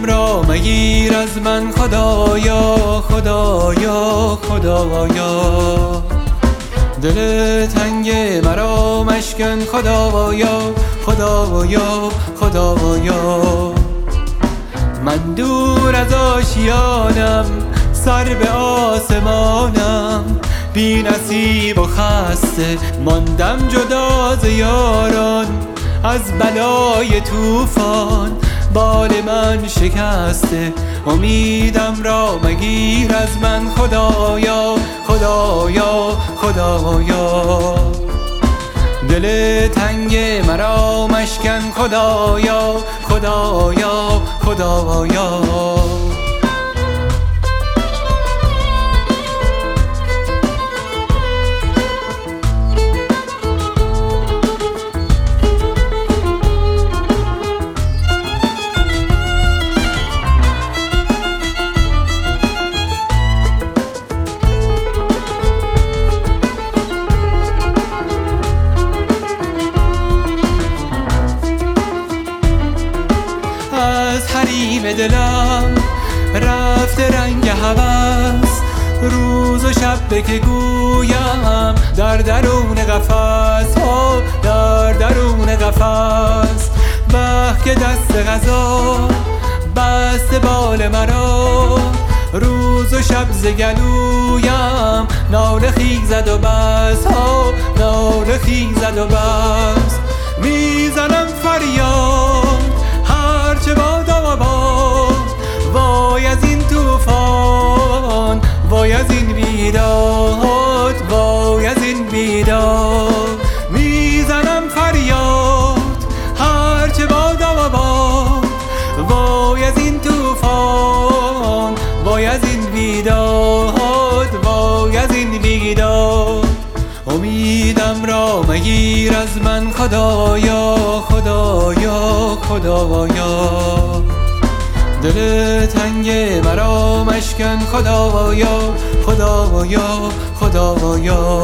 را مگیر از من خدایا، خدایا، خدایا. دل تنگ مرا مشکن خدایا، خدایا، خدایا. من دور از آشیانم، سر به آسمانم، بی نصیب و خسته ماندم جدا ز یاران. از بلای طوفان بال من شکسته، امیدم را مگیر از من خدایا، خدایا، خدایا. دل تنگ مرا مشکن خدایا، خدایا، خدایا. حریم دلم رفته رنگ هوس، روز و شب که گویم در درون قفس، در درون قفس. وقت که دست قضا بست بال مرا، روز و شب ز گلویم ناله خیزد و بس، ناله خیزد و بس. میزنم فریاد هرچه بادا و باد، وای از این طوفان، وای از این بیداد، وای از این بیداد. میزنم فریاد هرچه بادا و باد، وای از این طوفان، وای از این بیداد، وای از این بیداد. امیدم را مگیر از من خدایا، خدایا، خدایا. دل تنگ مرا مشکن خدایا، خدایا، خدایا.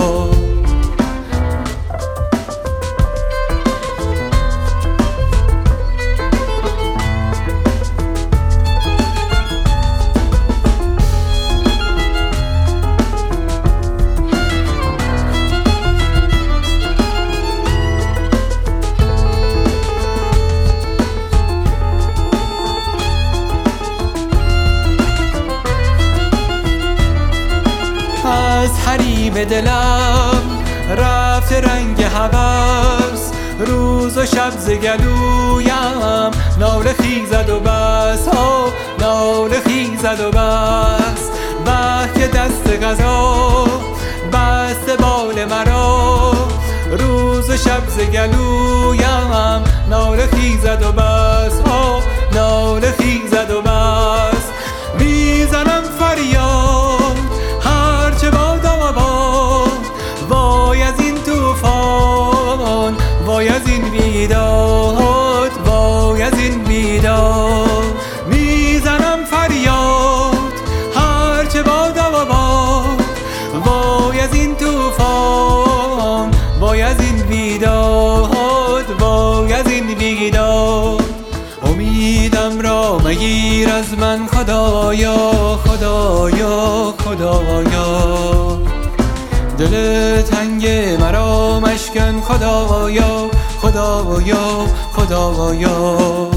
از حریم دلم رفته رنگ هوس، روز و شب ز گلویم ناله خیزد و بس، ناله خیزد و بس. وقت که دست قضا بست بال مرا، روز و شب ز گلویم ناله خیزد و بس، ناله خیزد و بس. میزنم فریاد هرچه بادا و باد، وای از این طوفان، وای از این بیداد، وای از این بیداد. میزنم فریاد هرچه بادا و باد، وای از این طوفان، وای از این بیداد، وای از این بیداد. امیدم را مگیر از من خدایا، خدایا، خدایا. دل تنگ مرا مشکن خدایا، خدایا، خدایا.